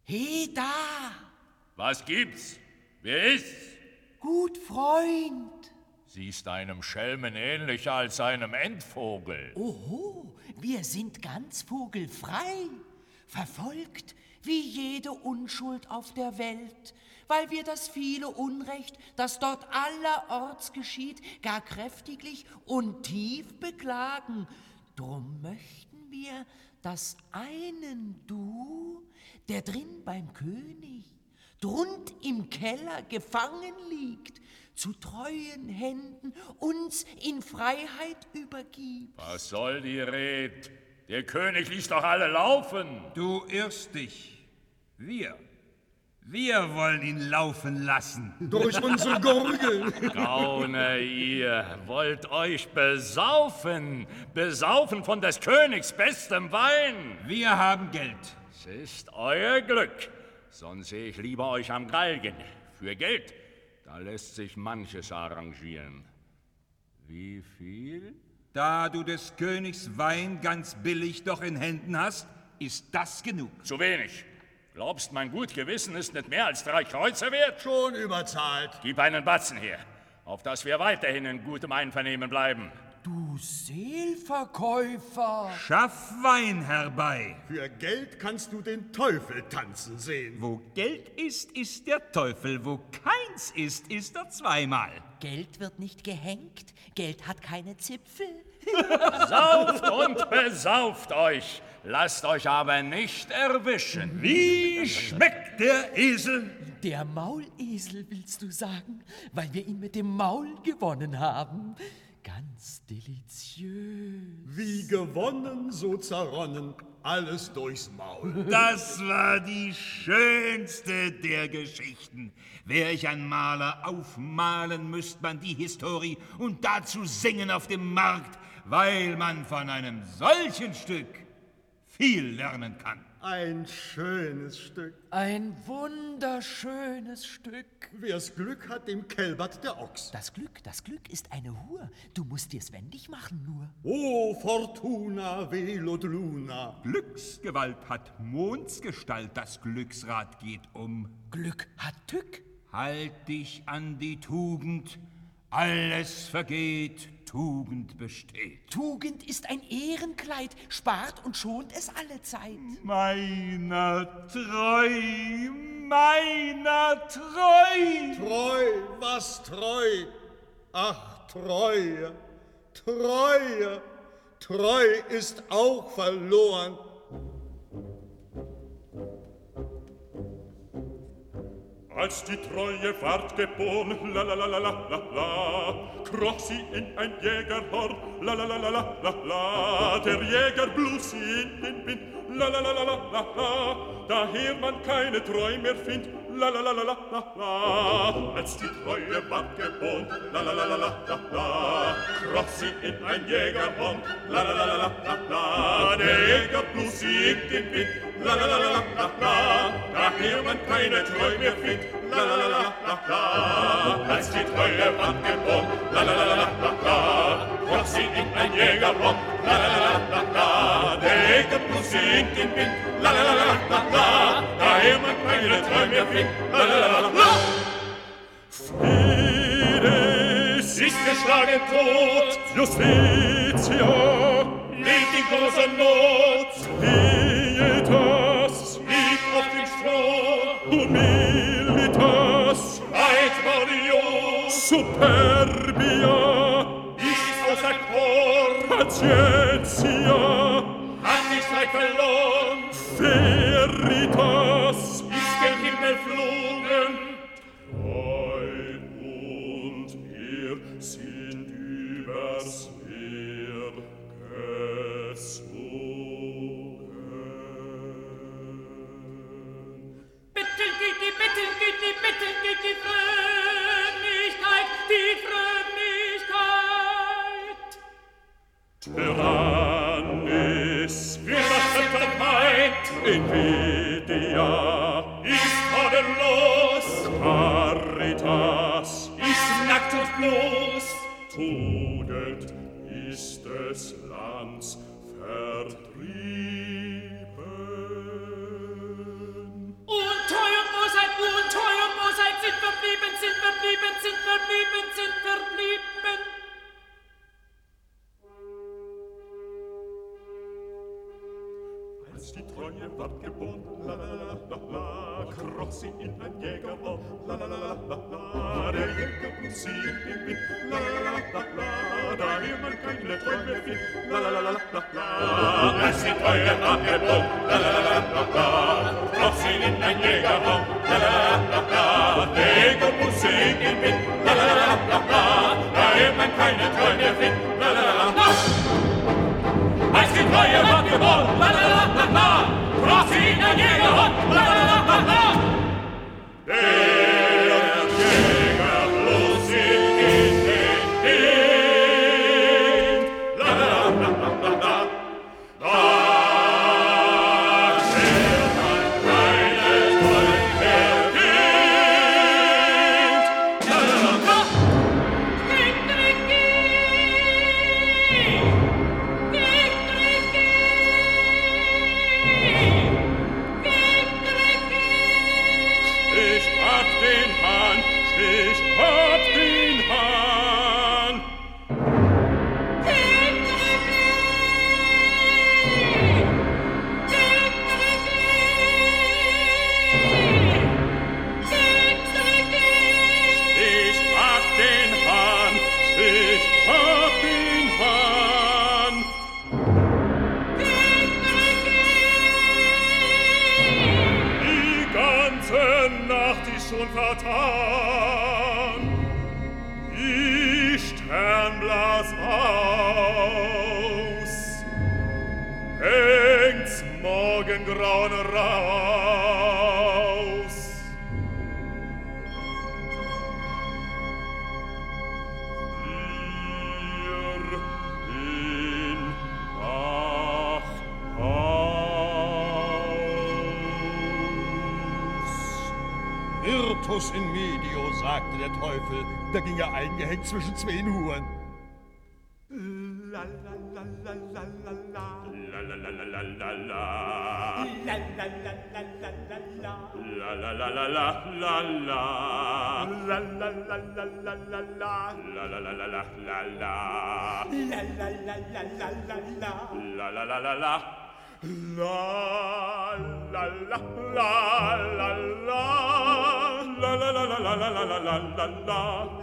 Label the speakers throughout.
Speaker 1: He da!
Speaker 2: Was gibt's? Wer ist's?
Speaker 1: Gut Freund!
Speaker 2: Siehst einem Schelmen ähnlicher als einem Endvogel.
Speaker 1: Oho, wir sind ganz vogelfrei, verfolgt wie jede Unschuld auf der Welt, weil wir das viele Unrecht, das dort allerorts geschieht, gar kräftiglich und tief beklagen. Drum möchten wir, dass einen du, der drin beim König, drund im Keller gefangen liegt, zu treuen Händen uns in Freiheit übergibt.
Speaker 2: Was soll die Red? Der König ließ doch alle laufen.
Speaker 3: Du irrst dich. Wir wollen ihn laufen lassen.
Speaker 4: Durch unsere Gurgel.
Speaker 2: Gauner, ihr wollt euch besaufen. Besaufen von des Königs bestem Wein.
Speaker 3: Wir haben Geld.
Speaker 2: Es ist euer Glück. Sonst sehe ich lieber euch am Galgen. Für Geld, da lässt sich manches arrangieren. Wie viel?
Speaker 3: Da du des Königs Wein ganz billig doch in Händen hast, ist das genug.
Speaker 2: Zu wenig. Glaubst, mein gut Gewissen ist nicht mehr als 3 Kreuzer wert?
Speaker 4: Schon überzahlt.
Speaker 2: Gib einen Batzen her, auf dass wir weiterhin in gutem Einvernehmen bleiben.
Speaker 1: Du Seelverkäufer!
Speaker 3: Schaff Wein herbei.
Speaker 4: Für Geld kannst du den Teufel tanzen sehen.
Speaker 3: Wo Geld ist, ist der Teufel. Wo keins ist, ist er zweimal.
Speaker 1: Geld wird nicht gehängt, Geld hat keine Zipfel.
Speaker 2: Sauft und besauft euch, lasst euch aber nicht erwischen.
Speaker 3: Wie schmeckt der Esel?
Speaker 1: Der Maulesel, willst du sagen, weil wir ihn mit dem Maul gewonnen haben. Ganz deliziös.
Speaker 4: Wie gewonnen, so zerronnen, alles durchs Maul.
Speaker 3: Das war die schönste der Geschichten. Wär ich ein Maler, aufmalen müsst man die Historie und dazu singen auf dem Markt, weil man von einem solchen Stück viel lernen kann.
Speaker 4: Ein schönes Stück.
Speaker 1: Ein wunderschönes Stück.
Speaker 4: Wer's Glück hat, dem kälbert der Ochs.
Speaker 1: Das Glück ist eine Hur. Du musst dir's wendig machen nur.
Speaker 4: O Fortuna velod luna.
Speaker 3: Glücksgewalt hat Mondsgestalt, das Glücksrad geht um.
Speaker 1: Glück hat Tück.
Speaker 3: Halt dich an die Tugend, alles vergeht, Tugend besteht.
Speaker 1: Tugend ist ein Ehrenkleid, spart und schont es alle Zeit.
Speaker 3: Meiner treu, meiner treu.
Speaker 4: Treu, was treu? Ach, Treue, Treue, Treu ist auch verloren.
Speaker 5: Als die Treue ward geboren, la la la la la la la, kroch sie in ein Jägerhorn, la la la la la la la, der Jäger blus sie in den Wind, la la la la la la la, daher man keine Treu mehr findet, la la la la la la la. Als die Treue ward geboren, la la la la la la la, kroch sie in ein Jägerhorn, la la la la la la la, der Jäger blus sie in den Wind, la la la la la la la, daher man keine Treu mehr findet, la la la la la la. Als die Treue ward geboren, la la la la la la, kroch sie in ein Jägerhorn, la la la la la la, der Jäger blus sie in den Wind, la la la la la la, daher man keine Treu mehr findet, la la la la la. Fides ist geschlagen tot, Justitia liegt in großer Not, Pietas liegt auf dem Stroh, Humilitas weit Morios, Superbia ist außer Chor, Patientia hat die Zeit verloren, Veritas ist gen Himmel flogen, Treu und Ehr sind übers Meer gezogen.
Speaker 6: Bitten geht die Frömmigkeit,
Speaker 5: Tyrannis, wir lassen der Feind, Invidia ist tadellos, Caritas ist nackt und bloß, Tugend ist des Lands Vertrieben. kroch sie in ein Jägerhorn. La la la la la la, der Jäger muss sie im Wind. La la la la la, da man keine Träume findet. La la la la la la, als die Treue abgebrochen. La la la la la, kroch sie in ein Jägerhorn. La la la la la, der Jäger muss sie im Wind. La la la la la, da man keine Träume findet. La la la la, als die Treue abgebrochen. La la la la la, kroch sie in ein Jägerhorn. La la la la la. Der Jäger bloß in den Wind. La la la la la la. Da wird man keine Träume findet. La la la la. Ich hab den Hahn, ich hab den Hahn. Ich hab den Hahn, ich hab den Hahn. Die ganze Nacht ist schon vertan, die Sternblas aus, hängt's Morgengrauen raus. Wir in Nachthaus.
Speaker 4: Virtus in medio, sagte der Teufel, da ging er eingehängt zwischen zwei Huren.
Speaker 5: La la la la la la la. La la la la la la la.
Speaker 6: La la la la la la la.
Speaker 5: La la la la la la la. La la la la la la la. La la la la la la la.
Speaker 6: La la la la la la la.
Speaker 5: La la la la la. La la la la la la. La la la la la la la la la la.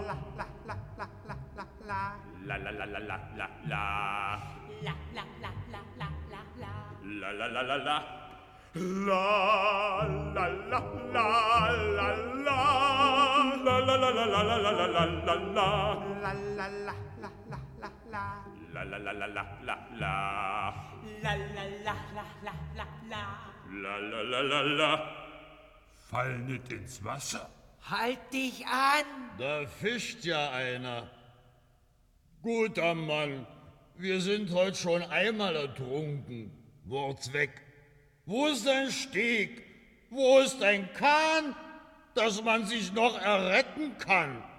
Speaker 5: La la la la la la la.
Speaker 6: La la la la la la la.
Speaker 5: La la la la la. La la la la la la. La la la la la la la la la la. La la la la la la la. La la la la la la la.
Speaker 6: La la la la la la la.
Speaker 5: La la la la la.
Speaker 3: Fall nicht ins Wasser.
Speaker 1: Halt dich an!
Speaker 4: Da fischt ja einer. Guter Mann, wir sind heute schon einmal ertrunken. Wurz weg. Wo ist dein Steg? Wo ist dein Kahn, dass man sich noch erretten kann?